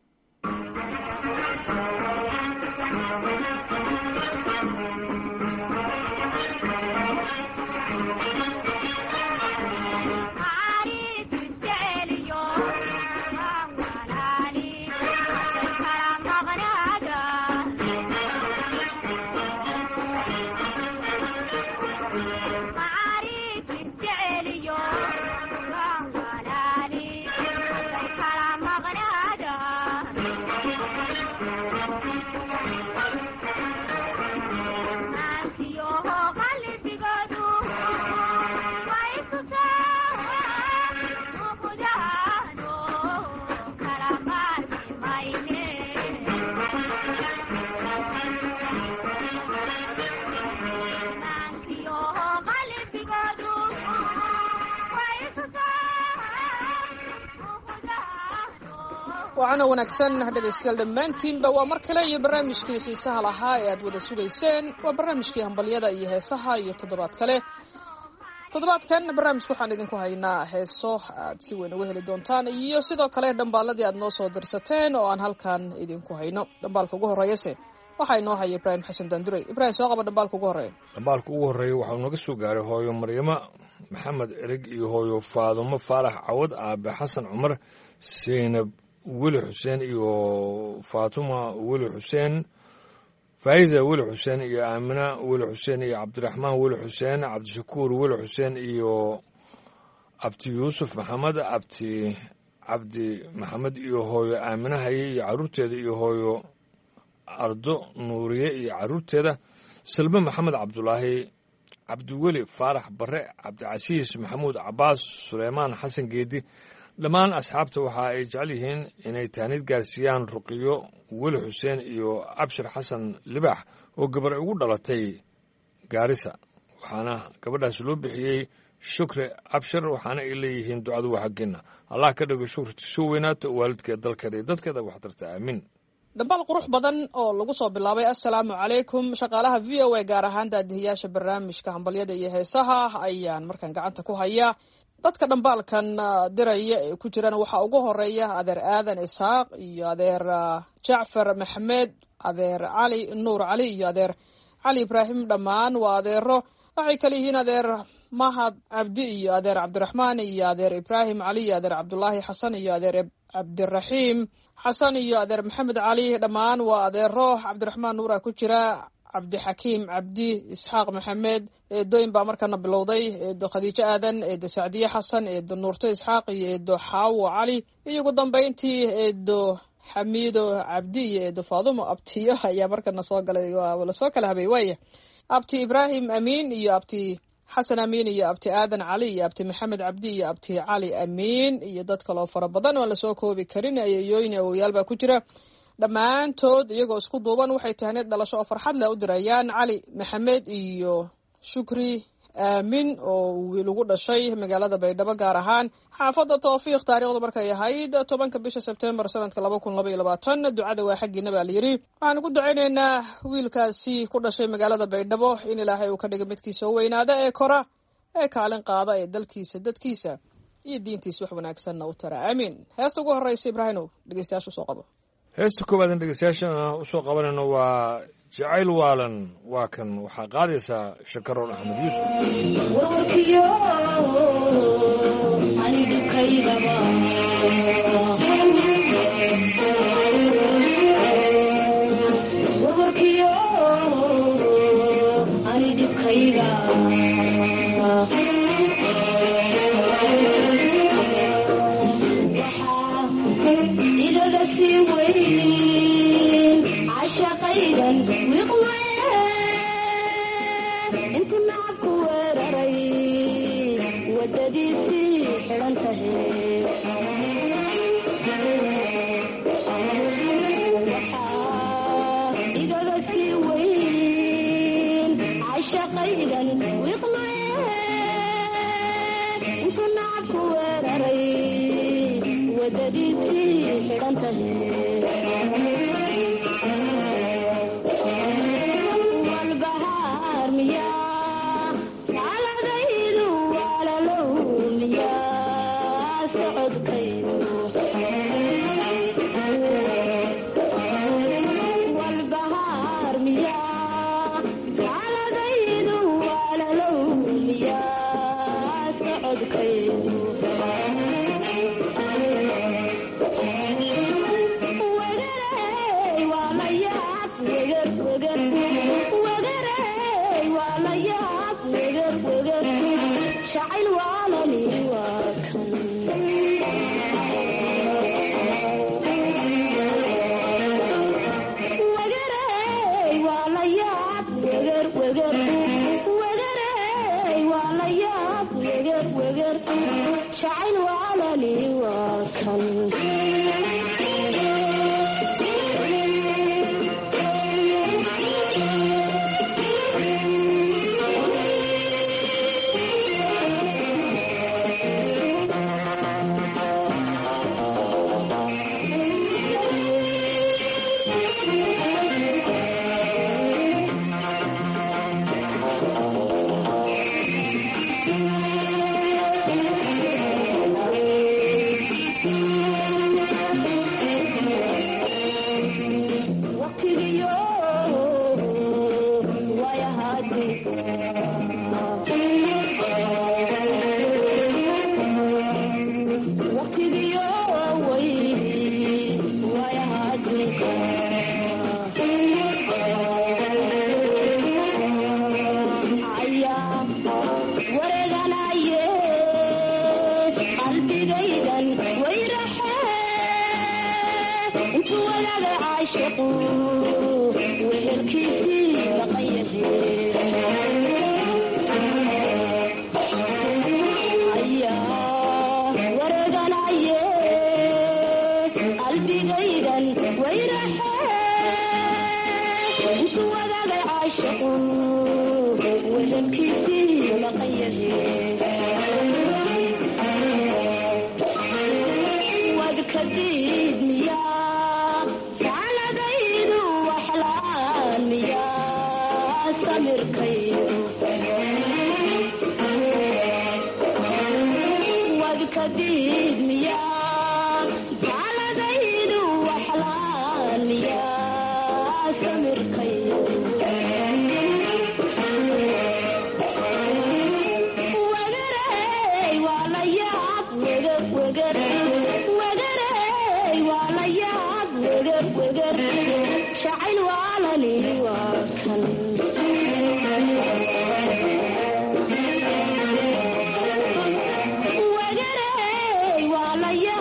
waana wanaagsan dhegaystayaal dhammaantiinba waa mar kale iyo barnaamijkii xiisaha lahaa ee aad wada sugayseen. waa barnaamijkii hambalyada iyo heesaha iyo toddobaad kale. toddobaadkan barnaamijka waxaan idinku haynaa heeso aad si weyn uga heli doontaan iyo sidoo kale dhambaaladii aad noo soo dirsateen oo aan halkan idinku hayno. dhambaalka ugu horreeyase waxaa inoo haya ibraahim xasan daandurey. ibraahim soo qaba dhambaalka ugu horreeya. dhambaalka ugu horreeya waxau naga soo gaaray hooyo maryamo maxamed ereg iyo hooyo faadumo faalax cawad, aabe xasan cumar, seynab weli xuseen iyo faatuma weli xuseen, faa'iza weli xuseen iyo aamina weli xuseen iyo cabdiraxmaan weli xuseen, cabdishakuur weli xuseen iyo abti yuusuf maxamed, abti cabdi maxamed iyo hooyo aamina haye iyo carruurteeda iyo hooyo ardo nuuriye iyo carruurteeda, salme maxamed cabdulaahi, cabdiweli faarax barre, cabdicasiis maxamuud cabaas, suleymaan xasan geedi. dhammaan asxaabta waxa ay jecel yihiin inay tahnid gaarsiiyaan ruqiyo weli xuseen iyo abshir xasan libaax oo gabar ugu dhalatay gaarisa, waxaana gabadhaas loo bixiyey shukri abshir, waxaana ay leeyihiin ducadu waa xaggeena. allah ka dhigo shukrti soo weynaato waalidkeed, dalkeeda iyo dadkeeda wax tarta, aamiin. dhambaal qurux badan oo lagu soo bilaabay assalaamu calaykum shaqaalaha v o a, gaar ahaan daadihiyaasha barnaamijka hambalyada iyo heesaha ayaan markaan gacanta ku hayaa. dadka dhambaalkan diraya ee ku jiraan waxaa ugu horeeya adeer aadan isaaq iyo adeer jacfar maxamed, adeer cali nuur cali iyo adeer cali ibraahim. dhammaan waa adeero, waxay kale yihiin adeer mahad cabdi iyo adeer cabdiraxmaan iyo adeer ibraahim cali iyo adeer cabdulaahi xasan iyo adeer cabdiraxiim xasan iyo adeer maxamed cali. dhammaan waa adeero. cabdiraxmaan nuura ku jira, cabdixakiim cabdi, isxaaq maxamed. eedooyin baa markana bilowday, eedo khadiijo aadan, eedo sacdiye xasan, eedo nuurto isxaaq iyo eedo xaawo cali, iyo ugu dambeyntii eedo xamiido cabdi iyo eedo faadumo. abtiyo ayaa markana soo galay, waa lasoo kala habay waaya. abti ibraahim amiin iyo abti xasan amiin iyo abti aadan cali iyo abti maxamed cabdi iyo abti cali amiin iyo dad kaloo fara badan oo lasoo koobi karin. ayayooyin awoyaal baa ku jira. dhammaantood iyagoo isku duuban waxay tahneed dhalasho oo farxad leh u dirayaan cali maxamed iyo shukri aamin oo wiil ugu dhashay magaalada baydhabo gaar ahaan xaafadda tawfiiq taariikhdu markay ahayd 10 bisha Sebtembar sanadka 2022 ducada waa xaggiina baa layiri waxaan ku ducaynaynaa wiilkaasi ku dhashay magaalada baydhabo in ilaahay uu ka dhigo midkiisa weynaada ee kora ee kaalin qaada ee dalkiisa dadkiisa iyo diintiisa wax wanaagsan u tara aamin heesta ugu horeysa Ibraahimow dhageystayaashu soo qabo heesta koowaad ee dhageystayaashana u soo qabanayno waa jacayl waalan waa kan waxaa qaadaysaa Shakaroon Axmed Yuusuf Wagare, wala ya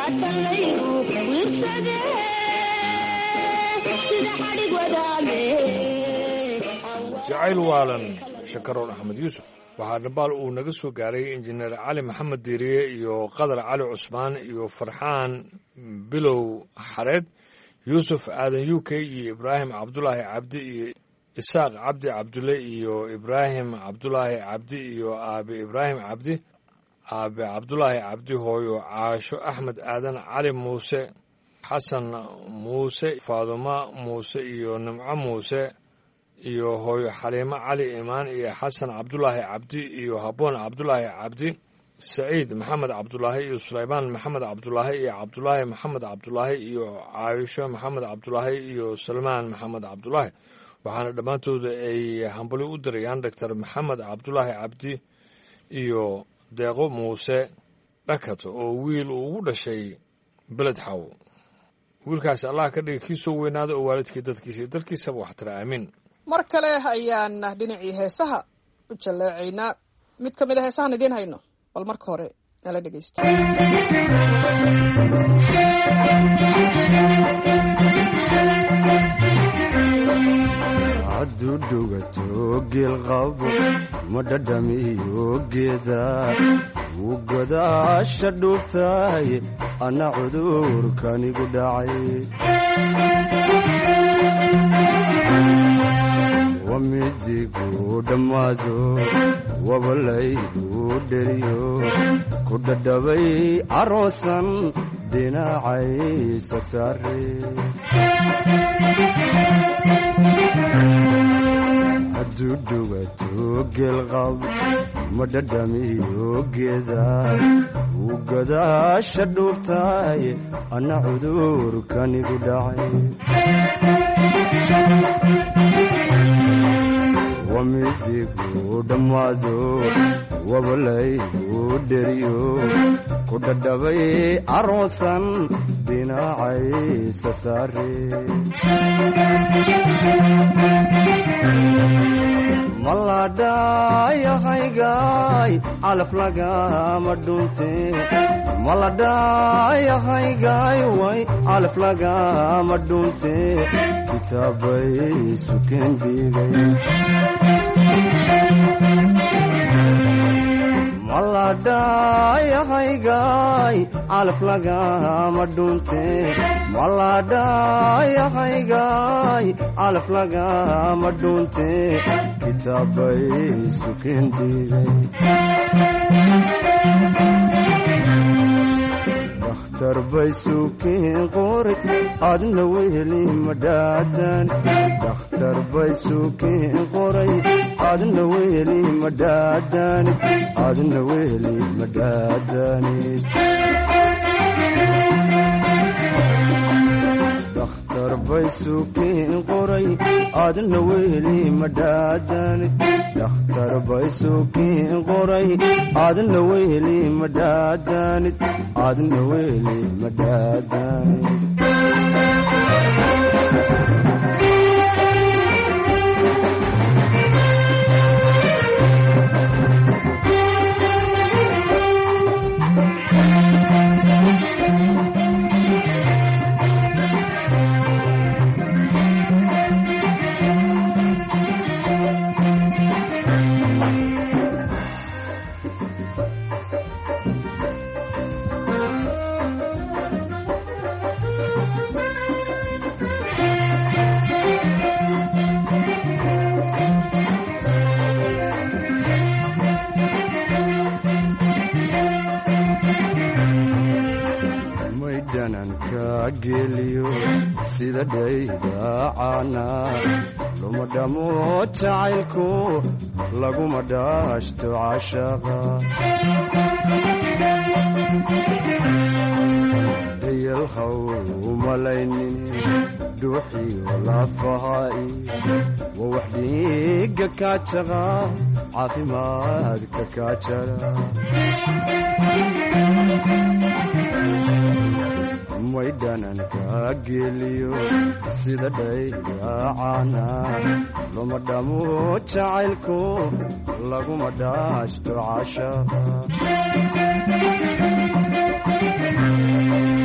jacayl waalan shakaroon axmed yuusuf waxaa dhambaal uu naga soo gaaray injineer cali maxamed diiriye iyo qadar cali cusmaan iyo farxaan bilow xareed yuusuf aadan u k iyo ibraahim cabdulaahi cabdi iyo isaaq cabdi cabdulle iyo ibraahim cabdulaahi cabdi iyo aabe ibraahim cabdi aabe cabdulaahi cabdi hooyo caasho axmed aadan cali muuse xasan muuse faaduma muuse iyo nimco muuse iyo hooyo xaliimo cali imaan iyo xasan cabdulaahi cabdi iyo habboon cabdulaahi cabdi saciid maxamed cabdulaahi iyo sulaymaan maxamed cabdulaahi iyo cabdulaahi maxamed cabdulaahi iyo caayisho maxamed cabdulaahi iyo salmaan maxamed cabdulaahi waxaana dhammaantooda ay hambali u dirayaan doctor maxamed cabdulaahi cabdi iyo deeqo muuse dhakat oo wiil uu ugu dhashay beled xaw wiilkaasi allah ka dhiga kii soo weynaada oo waalidkii dadkiisa iyo dalkiisaba wax tira aamiin mar kale ayaan dhinacii heesaha u jaleecaynaa mid ka mid a heesahan idiin hayno bal marka hore nala dhegeysto hadduu dhugato geelqabo ma dhadhamiyo geeda wuu godaasha dhuubtahay anna cudurkanigu dhacay wamidigu dhammaado wabalaygu dheriyo ku dhadhabay caroosan dhinacaysa saare hadduu dhugato geelqab ma dhadhamiyo geeda wuu godaasha dhuubtahay anna cudurkanigu dhacay wamidigu dhammaado wabalaygu dheriyo ku dhadhabay caroosan dhinacaysa saare maladhayahaygaay calaf lagama dhunte maladhayahaygaay way calaf lagama dhunte kitaabay suken dhigay maladhayahaygaay calaf lagama dhunte maladhayahaygaay calaf lagama dhunte kitaabay suken dhigay dakhtar bay suken qoray adna weheli madhaadan dakhtar bay suken qoray adna weheli madhaadanid adna weheli madhaadanid dakhtar bay suken qoray adna weheli madhaadanid dakhtar bay suken qoray adna weheli madhaadanid adna weheli madhaadanid sida dhaydacaana luma dhamo jacaylku laguma dhaashto cashaqa dayalhaw umalaynin dhuuxiyo lafahaai wa wax dhiiga kaajaqa caafimaadka kaajara maydhananka geliyo sida dhaydacaana luma dhamo jacaylku laguma dhaashto cashaqa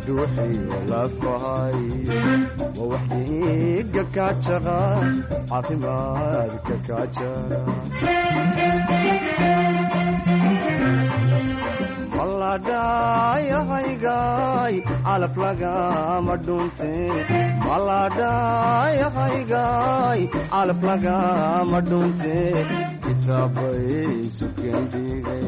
dhuuxiyo lafahay waa wax dhiiga kaajaqa caafimaadka kaajara maladhayahaygaay calaf lagama dhunte maladhayahaygaay calaf lagama dhunte kitaabay sukendhigay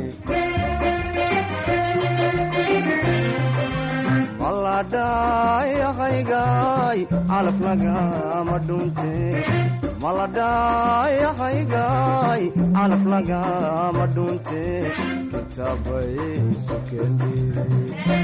maladhayahaygaay calaf lagama dhunte maladhayahaygaay calaf lagama dhunte kitaabay sukendhigay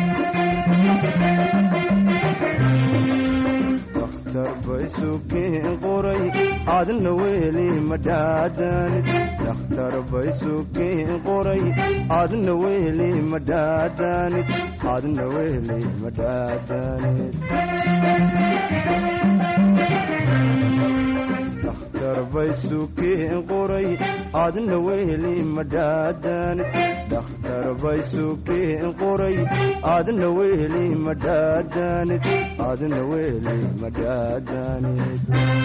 dakhtar bay sukeen qoray aadna weli madhaadanid dakhtar bay sukeen qoray aadna weli madhaadanid aadna weli madhaadanid dakhtar bay sukeen qoray aadna weli madhaadanid dakhtar bay sukeen qoray aadna weli madhaadanid aadna weli madhaadanid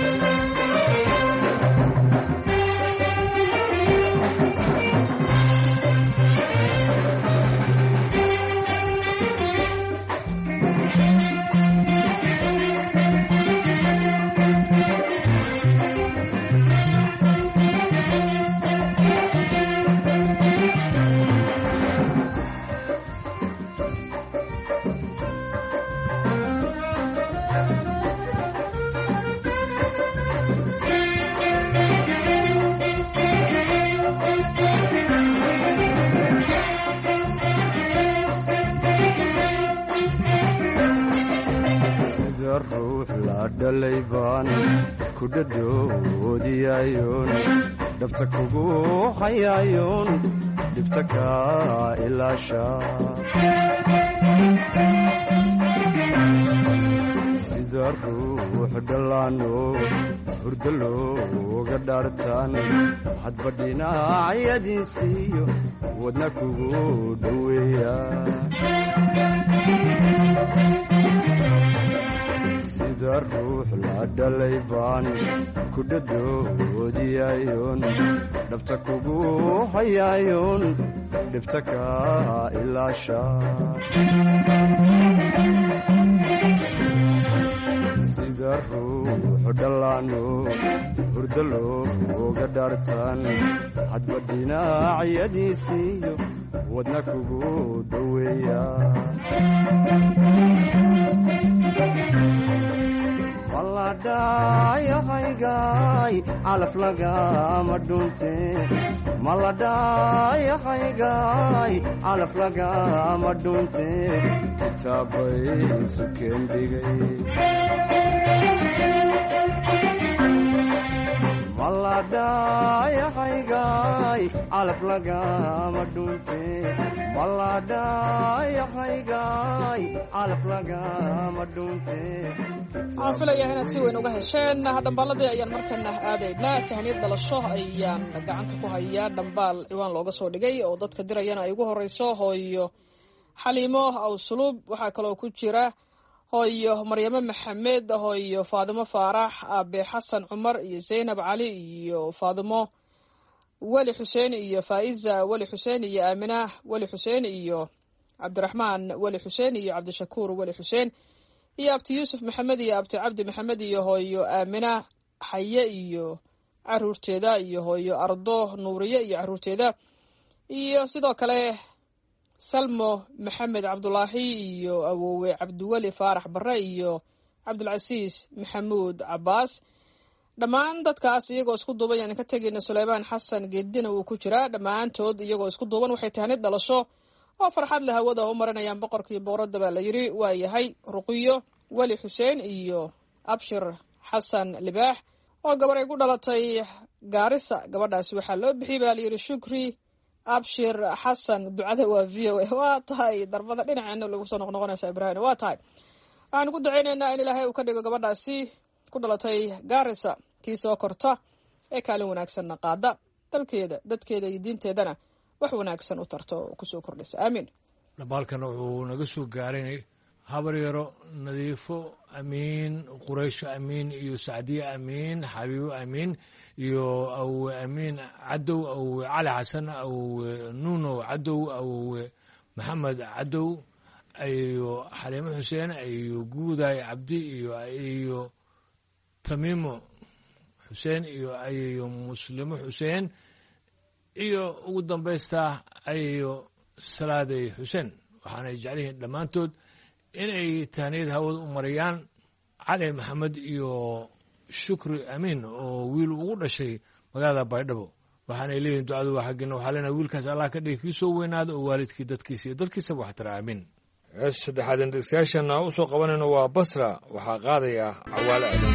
dhalaybaan ku dhadhoodiyayoon dhabta kugu hayayoon dhibta kaa ilaasha sida ruux dhallaano hurdo looga dhaartaan hadba dhinacyadiisiiyo wadna kugu dhoweeya sida ruux la dhalay baan ku dhadhoodiyayoon dhabta kugu hayayoon dhibta kaa ilaasha sida ruux dhallaano hurdo looga dhaartaan hadba dhinacyadiisiiyo wadna kugu dhoweeya maladhayahaygaay calaf lagama dhunte maladhayahaygaay calaf lagama dhunte kitaabay sukendhigay maladhayahaygaay calaf lagama dhunte maladhayahaygaay calaf lagama dhunte waxaan filayaa inaad si weyn uga hesheen dhamballadii ayaan markana aadaynaa tahniyad dhalasho ayaan gacanta ku hayaa dhambaal ciwaan looga soo dhigay oo dadka dirayana ay ugu horeyso hooyo xaliimo awsuluub waxaa kaloo ku jira hooyo maryamo maxamed hooyo faadimo faarax aabe xasan cumar iyo zaynab cali iyo faadimo weli xuseen iyo faa'iza weli xuseen iyo aamina weli xuseen iyo cabdiraxmaan weli xuseen iyo cabdishakuur weli xuseen iyo abti yuusuf maxamed iyo abti cabdi maxamed iyo hooyo aamina xaye iyo caruurteeda iyo hooyo ardo nuuriye iyo caruurteeda iyo sidoo kale salmo maxamed cabdulaahi iyo awowe cabdiweli faarax barre iyo cabdulcasiis maxamuud cabaas dhammaan dadkaas iyagoo isku duuban yaan ka tegayna suleymaan xasan geedina wuu ku jiraa dhammaantood iyagoo isku duuban waxay tahnid dhalasho oo farxad leh hawada u marinayaan boqorkii boqoradda baa la yidhi waa yahay ruqiyo weli xuseen iyo abshir xasan libaax oo gabar ay ku dhalatay gaarisa gabadhaasi waxaa loo bixiyey baa layidhi shukri abshir xasan ducada waa v o a waa tahay darbada dhinaceena lagu soo noqnoqonaysa ibraahim waa tahay waxaan ku dacaynaynaa in ilaahay uu ka dhigo gabadhaasi ku dhalatay gaarisa kii soo korta ee kaalin wanaagsanna qaada dalkeeda dadkeeda iyo diinteedana wax wanaagsan u tarto oo kusoo kordhisa aamiin dhabaalkan wuxuu naga soo gaaray habaryaro nadiifo amiin quraysho amiin iyo sacdiye amiin xabiibo amiin iyo awowe amiin cadow awowe cali xasan awowe nuunow cadow awowe maxamed cadow iyo xaliimo xuseen iyo guuday cabdi iyo tamiimo xuseen iyo muslimo xuseen iyo ugu dambaysta iyo salaaday xuseen waxaanay jeclihiin dhammaantood inay tahniyad hawada u marayaan cali maxamed iyo shukri amiin oo wiil ugu dhashay magaalada baydhabo waxaanay leeyihin ducadu waa xaggina waxaa leenahay wiilkaas allah ka dhigi kii soo weynaada oo waalidkii dadkiisa iyo dadkiisaba wax tara aamin hees saddexaad dhegeystayaashana u soo qabanayno waa basra waxaa qaadaya cawaale aadan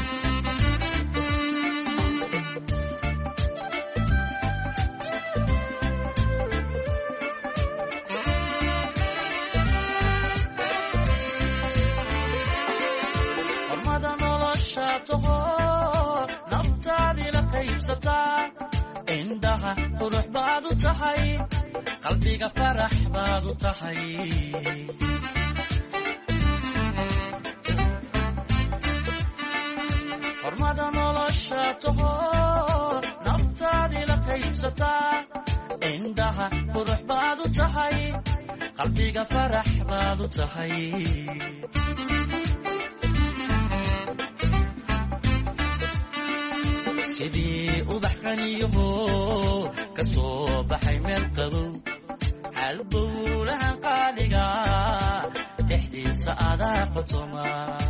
naftaadii la qaybsataa indhaha qurux baad u tahay qalbiga farax baad u tahay hormada nolosha taho naftaadii la qaybsataa indhaha qurux baad u tahay qalbiga farax baad u tahay sidii ubax qaniyaho ka soo baxay meel qabow halbowlahan qaaliga dhexdiisa adaa qotoma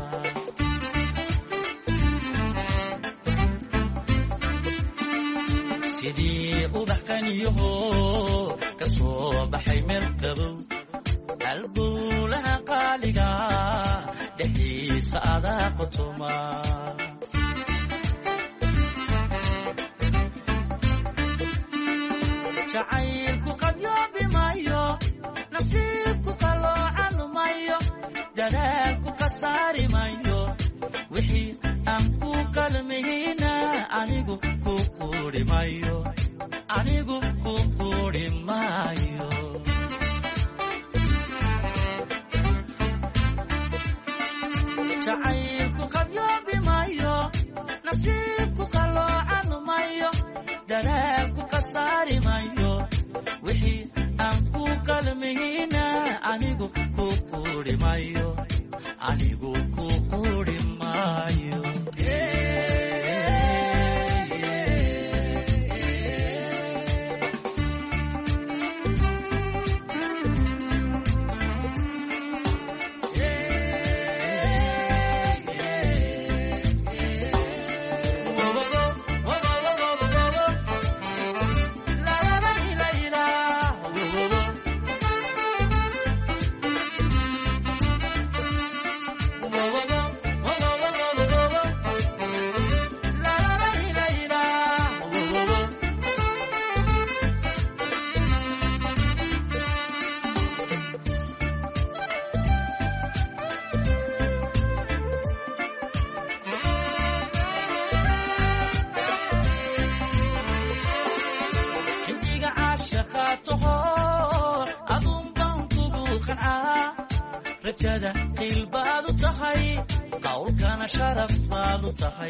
sidii ubax qaniyaho ka soo baxay meel qabow halbowlahan qaaliga dhexdiisa adaa qotoma jacaylku qadyoobi maayo nasiibku qaloocan mayo dadaalku qasaari mayo wixii aan ku qalmihina anigu ku quri mayo anigu ku quri mayo jacaylku qadyoobi maayo nasiibku qaloocan mayo dadaalku qasaari mayo wixii aan ku qalmihina anigu ku quri mayo anigu ku quri mayo rajada qiil baad u tahay qowlkana sharaf baad u tahay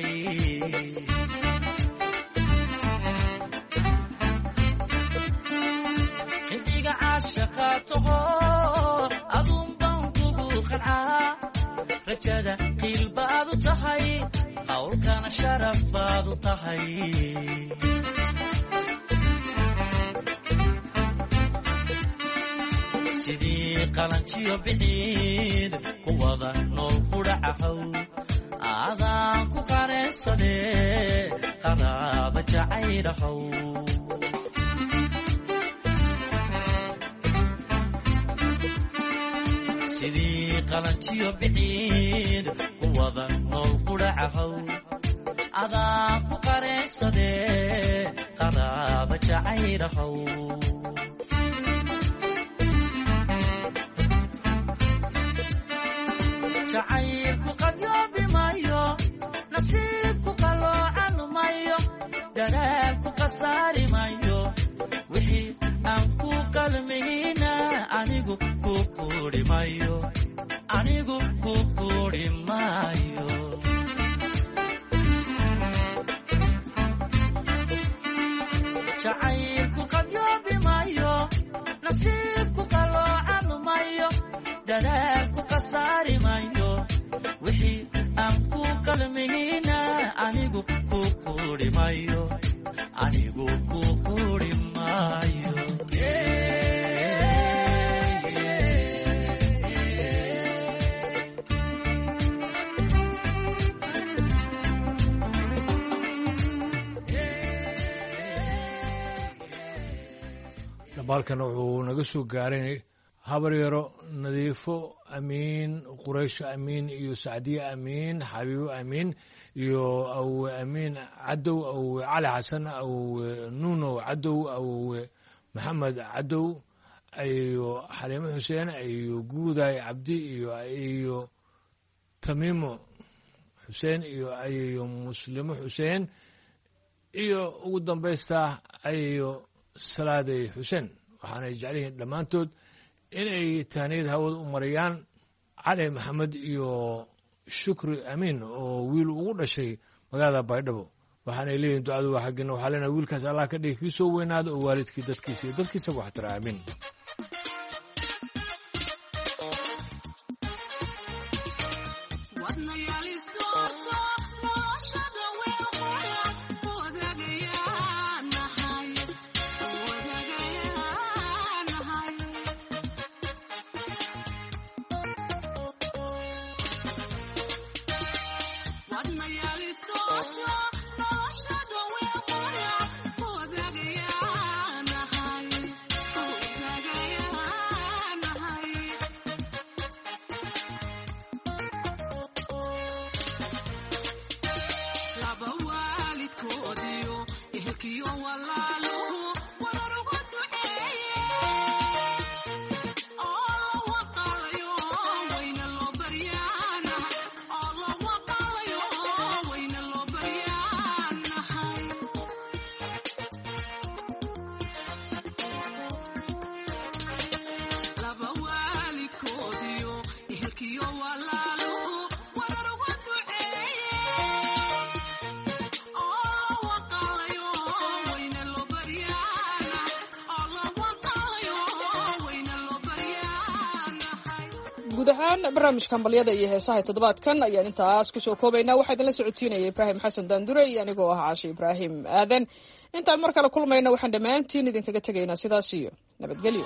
intiga caashaqa taho aduun baan kugu qancaa rajada qiil baad u tahay qowlkana sharaf baad u tahay sidii qalanjiyo biciid ku wada nool qudhacahow aadaan ku qareynsadee qaraaba jacaylahow sidii qalanjiyo biciid ku wada nool qudhacahow aadaan ku qareynsadee qaraaba jacaylahow jacaylku qadyoobi mayo nasiibku qaloocan mayo dadaalku qasaari mayo wixii aan ku qalmihina anigu ku quri mayo anigu ku quuri maayo jacaylku qabyoobi maayo nasiibku qaloocan maayo dadaalku qasaari maayo wixii aan ku qalmihina anigu ku quuri maayo anigu ku quuri maayo dabaalkan wuxuu naga soo gaaray habar yaro nadiifo amiin quraysh amiin iyo sacdiye amiin xabiibo amiin iyo awowe amiin cadow awowe cali xasan awowe nuunow cadow awowe maxamed cadow iyo xaliimo xuseen iyo guuday cabdi iyo tamiimo xuseen iyo muslimo xuseen iyo ugu dambaysta iyo salaaday xuseen waxaanay jecel yihiin dhammaantood inay tahniyad hawada u marayaan cali maxamed iyo shukri amiin oo wiil ugu dhashay magaalada baydhabo waxaanay leeyihin ducadu waa xaggina waxaa leenahay wiilkaas allah ka dhigi kii soo weynaada oo waalidkii dadkiisa iyo dadkiisaba wax tara amiin guud ahaan barnaamijka hambalyada iyo heesaha toddobaadkan ayaan intaas kusoo koobaynaa waxaa idinla socodsiinaya ibraahim xasan daandure iyo anigoo ah caashi ibraahim aadan intaan mar kale kulmayna waxaan dhammaantiin idinkaga tegaynaa sidaas iyo nabadgelyo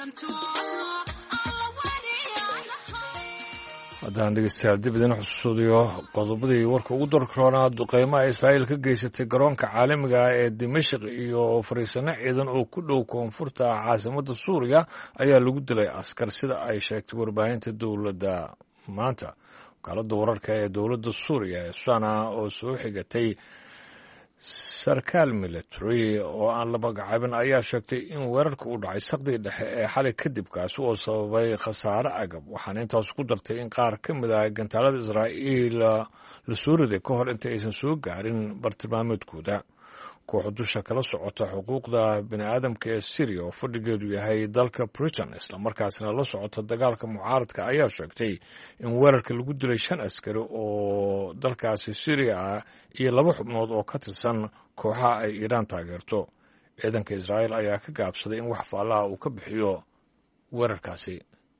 haddaan dhegeystayaal dib idin xusuudiyo qodobadii warka ugu darroonaa duqeymaha israa'iil ka geysatay garoonka caalamiga ah ee dimashq iyo fariisano ciidan oo ku dhow koonfurta caasimadda suuriya ayaa lagu dilay askar sida ay sheegtay warbaahinta dowladda maanta wakaaladda wararka ee dowladda suuriya ee sana oo soo xigatay sarkaal military oo aan la magacaabin ayaa sheegtay in weerarka uu dhacay saqdii dhexe ee xalay kadib kaasi oo sababay khasaare agab waxaana intaas ku dartay in qaar ka mid ah gantaalada israa'iil la soo riday ka hor inta aysan soo gaarin bartilmaameedkooda kooxda dusha kala socota xuquuqda bini'aadamka ee syria oo fadhigeedu yahay dalka britain islamarkaasna la socota dagaalka mucaaradka ayaa sheegtay in weerarka lagu dilay 5 askari oo dalkaasi syria ah iyo 2 xubnood oo ka tirsan kooxaha ay iiraan taageerto ciidanka israa'iil ayaa ka gaabsaday in wax faalaha uu ka bixiyo weerarkaasi.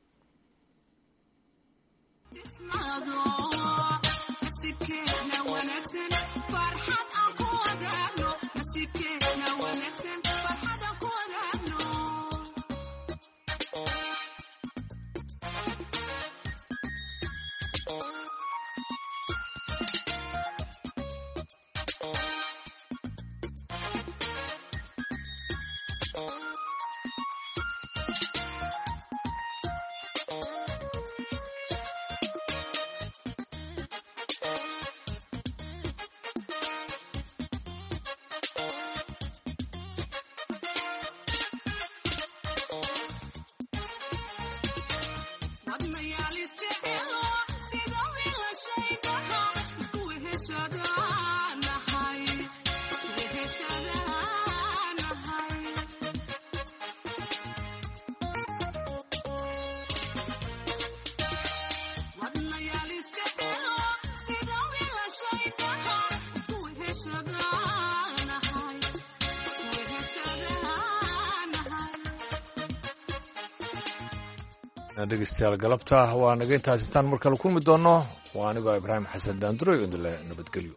dhegeystayaal galabta waa naga intaas intaan mar kale kulmi doono waa anigoo Ibraahim Xasan Daanduro iyo nabadgelyo.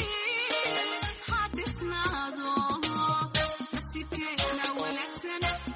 Now,